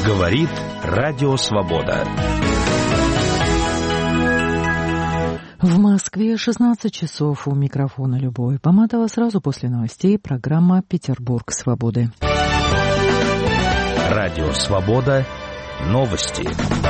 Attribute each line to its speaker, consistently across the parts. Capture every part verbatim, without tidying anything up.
Speaker 1: Говорит Радио Свобода.
Speaker 2: В Москве шестнадцать часов. У микрофона Любовь Поматова. Сразу после новостей программа «Петербург свободы».
Speaker 1: Радио Свобода. Новости.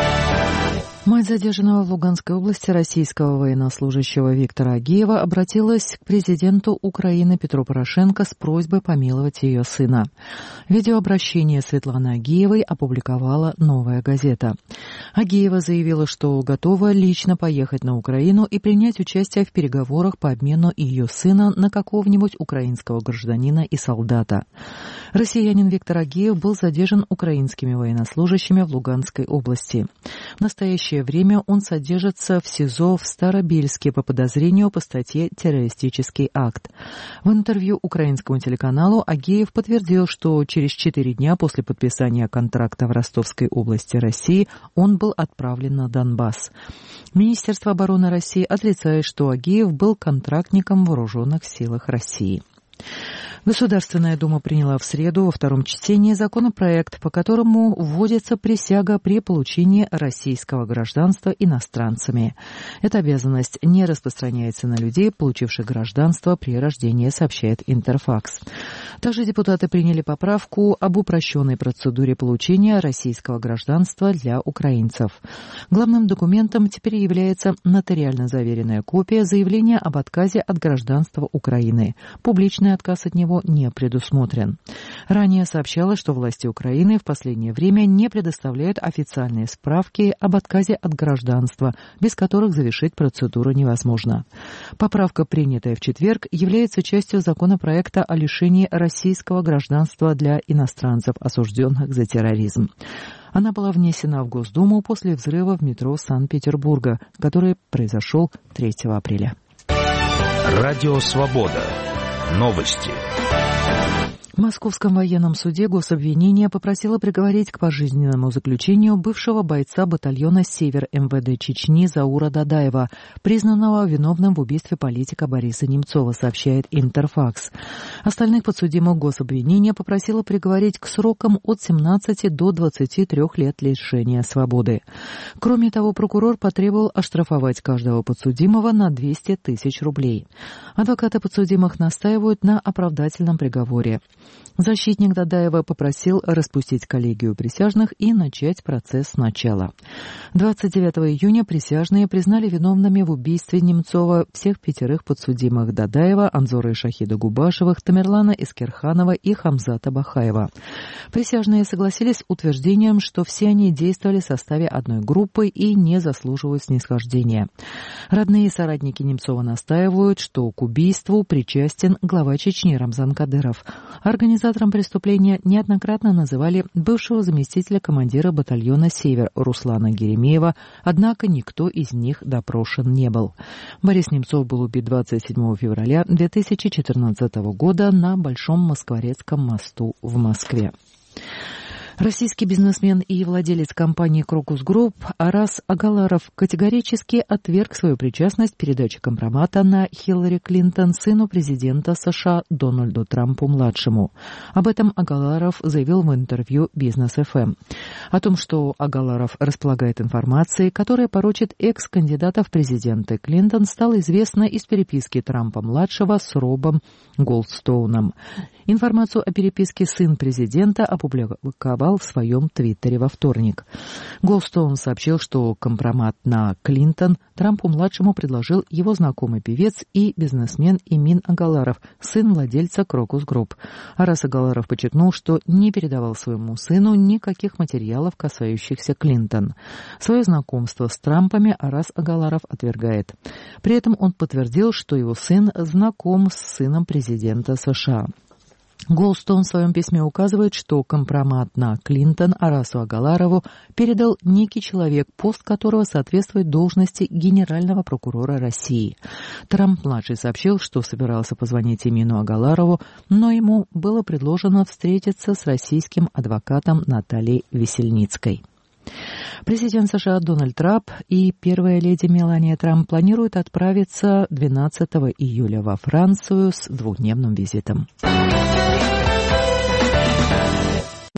Speaker 2: Мать задержанного в Луганской области российского военнослужащего Виктора Агеева обратилась к президенту Украины Петру Порошенко с просьбой помиловать ее сына. Видеообращение Светланы Агеевой опубликовала «Новая газета». Агеева заявила, что готова лично поехать на Украину и принять участие в переговорах по обмену ее сына на какого-нибудь украинского гражданина и солдата. Россиянин Виктор Агеев был задержан украинскими военнослужащими в Луганской области. В настоящее время он содержится в СИЗО в Старобельске по подозрению по статье «Террористический акт». В интервью украинскому телеканалу Агеев подтвердил, что через четыре дня после подписания контракта в Ростовской области России он был отправлен на Донбасс. Министерство обороны России отрицает, что Агеев был контрактником в вооруженных силах России. Государственная Дума приняла в среду во втором чтении законопроект, по которому вводится присяга при получении российского гражданства иностранцами. Эта обязанность не распространяется на людей, получивших гражданство при рождении, сообщает Интерфакс. Также депутаты приняли поправку об упрощенной процедуре получения российского гражданства для украинцев. Главным документом теперь является нотариально заверенная копия заявления об отказе от гражданства Украины. Публичный отказ от него не предусмотрен. Ранее сообщалось, что власти Украины в последнее время не предоставляют официальные справки об отказе от гражданства, без которых завершить процедуру невозможно. Поправка, принятая в четверг, является частью законопроекта о лишении российского гражданства для иностранцев, осужденных за терроризм. Она была внесена в Госдуму после взрыва в метро Санкт-Петербурга, который произошел третьего апреля.
Speaker 1: Радио Свобода. Новости.
Speaker 2: В Московском военном суде гособвинение попросило приговорить к пожизненному заключению бывшего бойца батальона «Север» эм вэ дэ Чечни Заура Дадаева, признанного виновным в убийстве политика Бориса Немцова, сообщает Интерфакс. Остальных подсудимых гособвинение попросило приговорить к срокам от семнадцати до двадцати трёх лет лишения свободы. Кроме того, прокурор потребовал оштрафовать каждого подсудимого на двести тысяч рублей. Адвокаты подсудимых настаивают на оправдательном приговоре. Защитник Дадаева попросил распустить коллегию присяжных и начать процесс сначала. двадцать девятого июня присяжные признали виновными в убийстве Немцова всех пятерых подсудимых: Дадаева, Анзора и Шахида Губашевых, Тамерлана Искерханова и Хамзата Бахаева. Присяжные согласились с утверждением, что все они действовали в составе одной группы и не заслуживают снисхождения. Родные и соратники Немцова настаивают, что к убийству причастен глава Чечни Рамзан Кадыров. Организатором преступления неоднократно называли бывшего заместителя командира батальона «Север» Руслана Геремеева, однако никто из них допрошен не был. Борис Немцов был убит двадцать седьмого февраля две тысячи четырнадцатого года на Большом Москворецком мосту в Москве. Российский бизнесмен и владелец компании «Крокус Групп» Арас Агаларов категорически отверг свою причастность к передаче компромата на Хиллари Клинтон сыну президента США Дональду Трампу-младшему. Об этом Агаларов заявил в интервью «Бизнес эф эм». О том, что Агаларов располагает информацией, которая порочит экс-кандидата в президенты Клинтон, стало известно из переписки Трампа-младшего с Робом Голдстоуном. Информацию о переписке сын президента опубликовал в своем твиттере во вторник. Голдстоун сообщил, что компромат на Клинтон Трампу-младшему предложил его знакомый певец и бизнесмен Эмин Агаларов, сын владельца Крокус Групп. Арас Агаларов подчеркнул, что не передавал своему сыну никаких материалов, касающихся Клинтон. Свое знакомство с Трампами Арас Агаларов отвергает. При этом он подтвердил, что его сын знаком с сыном президента США. Голдстоун в своем письме указывает, что компромат на Клинтон Арасу Агаларову передал некий человек, пост которого соответствует должности генерального прокурора России. Трамп-младший сообщил, что собирался позвонить Эмину Агаларову, но ему было предложено встретиться с российским адвокатом Натальей Весельницкой. Президент США Дональд Трамп и первая леди Мелания Трамп планируют отправиться двенадцатого июля во Францию с двухдневным визитом.